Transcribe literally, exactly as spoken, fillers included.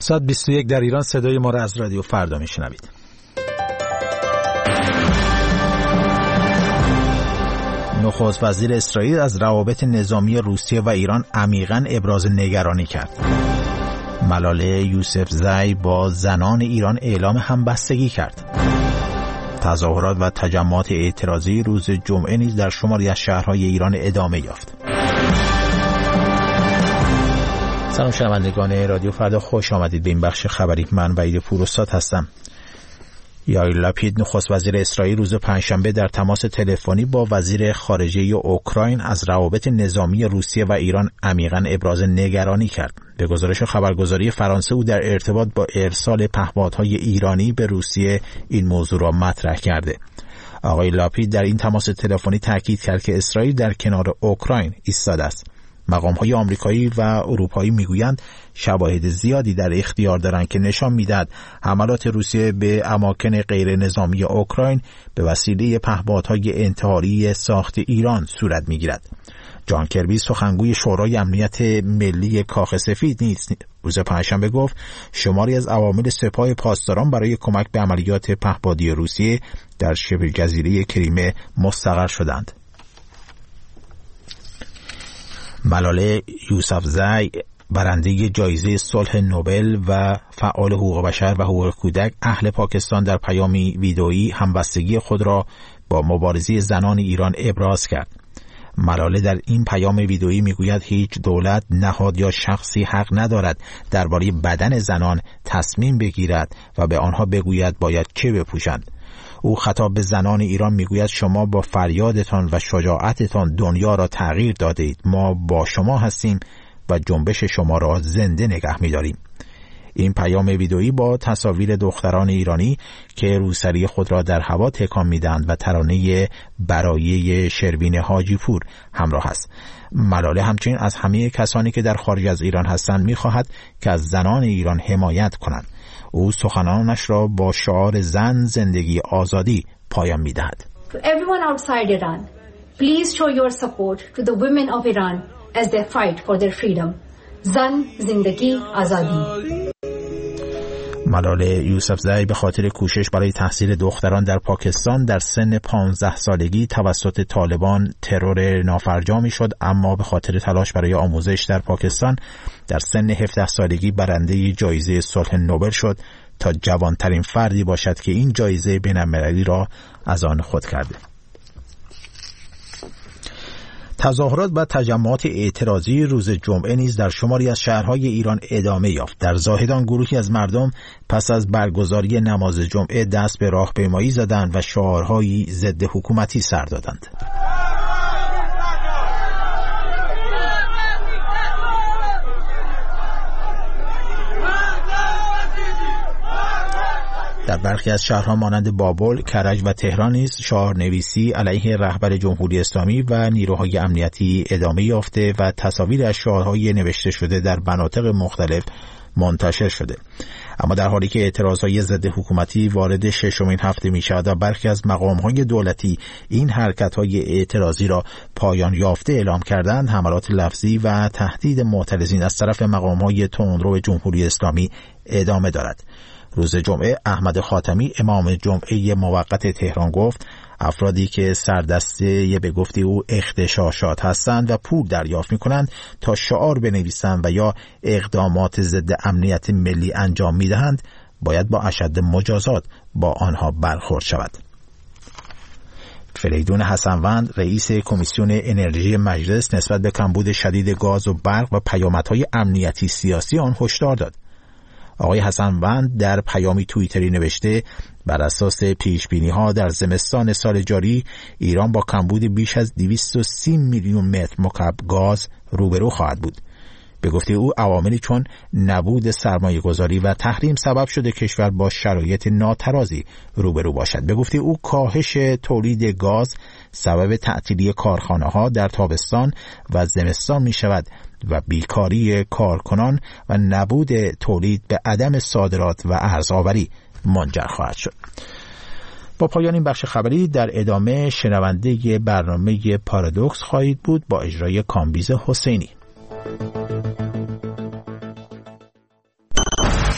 ساعت بیست و یک در ایران. صدای ما را از رادیو فردا میشنوید. نخست وزیر اسرائیل از روابط نظامی روسیه و ایران عمیقاً ابراز نگرانی کرد. ملاله یوسفزئی با زنان ایران اعلام همبستگی کرد. تظاهرات و تجمعات اعتراضی روز جمعه نیز در شماری از شهرهای ایران ادامه یافت. سلام شنوندگان رادیو فردا، خوش آمدید به این بخش خبری. من وحید پوراستاد هستم. یائیر لپید نخست وزیر اسرائیل روز پنجشنبه در تماس تلفنی با وزیر خارجه اوکراین از روابط نظامی روسیه و ایران عمیقاً ابراز نگرانی کرد. به گزارش خبرگزاری فرانسه او در ارتباط با ارسال پهپادهای ایرانی به روسیه این موضوع را مطرح کرده. آقای لپید در این تماس تلفنی تاکید کرد که اسرائیل در کنار اوکراین ایستاده است. مقام‌های آمریکایی و اروپایی میگویند شواهد زیادی در اختیار دارند که نشان می‌دهد حملات روسیه به اماکن غیر نظامی اوکراین به وسیله پهپادهای انتحاری ساخت ایران صورت می‌گیرد. جان کربی سخنگوی شورای امنیت ملی کاخ سفید نیز روز پنجشنبه گفت شماری از عوامل سپاه پاسداران برای کمک به عملیات پهپادی روسیه در شبه جزیره کریمه مستقر شدند. ملاله یوسفزئی برنده جایزه صلح نوبل و فعال حقوق بشر و حقوق کودک اهل پاکستان در پیامی ویدئویی همبستگی خود را با مبارزه زنان ایران ابراز کرد. ملاله در این پیام ویدئویی میگوید هیچ دولت، نهاد یا شخصی حق ندارد درباره بدن زنان تصمیم بگیرد و به آنها بگوید باید چه بپوشند. او خطاب به زنان ایران میگوید شما با فریادتان و شجاعتتان دنیا را تغییر دادید. ما با شما هستیم و جنبش شما را زنده نگه می‌داریم. این پیام ویدئویی با تصاویر دختران ایرانی که روسری خود را در هوا تکان می‌دهند و ترانه برایه شروین حاجی پور همراه است. ملاله همچنین از همه کسانی که در خارج از ایران هستند می‌خواهد که از زنان ایران حمایت کنند. او سخنانش را با شعار زن، زندگی، آزادی پایان می‌دهد. To everyone outside Iran, please show your support to the women of Iran as they fight for their freedom. زن، زندگی، آزادی. ملاله یوسفزئی به خاطر کوشش برای تحصیل دختران در پاکستان در سن پانزده سالگی توسط طالبان ترور نافرجامی شد، اما به خاطر تلاش برای آموزش در پاکستان در سن هفده سالگی برنده جایزه صلح نوبل شد تا جوانترین فردی باشد که این جایزه بین‌المللی را از آن خود کرده. تظاهرات و تجمعات اعتراضی روز جمعه نیز در شماری از شهرهای ایران ادامه یافت. در زاهدان گروهی از مردم پس از برگزاری نماز جمعه دست به راهپیمایی زدند و شعارهایی ضد حکومتی سر دادند. در برخی از شهرها مانند بابل، کرج و تهران نیز شعارنویسی علیه رهبر جمهوری اسلامی و نیروهای امنیتی ادامه یافته و تصاویر از شعارهای نوشته شده در مناطق مختلف منتشر شده. اما در حالی که اعتراضهای ضد حکومتی وارد ششمین هفته می شود و برخی از مقامهای دولتی این حرکتهای اعتراضی را پایان یافته اعلام کردند، حملات لفظی و تهدید معترضین از طرف مقامهای تندرو جمهوری اسلامی ادامه دارد. روز جمعه احمد خاتمی امام جمعه موقت تهران گفت افرادی که سردسته به گفته او اغتشاشات هستند و پول دریافت می‌کنند تا شعار بنویسند و یا اقدامات ضد امنیت ملی انجام می‌دهند باید با اشد مجازات با آنها برخورد شود. فریدون حسنوند رئیس کمیسیون انرژی مجلس نسبت به کمبود شدید گاز و برق و پیامدهای امنیتی سیاسی آن هشدار داد. آقای حسنوند در پیامی توییتری نوشته بر اساس پیشبینی‌ها در زمستان سال جاری ایران با کمبود بیش از دویست و سی میلیون متر مکعب گاز روبرو خواهد بود. به گفته او عواملی چون نبود سرمایه‌گذاری و تحریم سبب شده کشور با شرایط ناترازی روبرو باشد. به گفته او کاهش تولید گاز سبب تعطیلی کارخانه‌ها در تابستان و زمستان می شود و بیکاری کارکنان و نبود تولید به عدم صادرات و ارزآوری منجر خواهد شد. با پایان این بخش خبری در ادامه شنونده برنامه پارادوکس خواهید بود با اجرای کامبیز حسینی.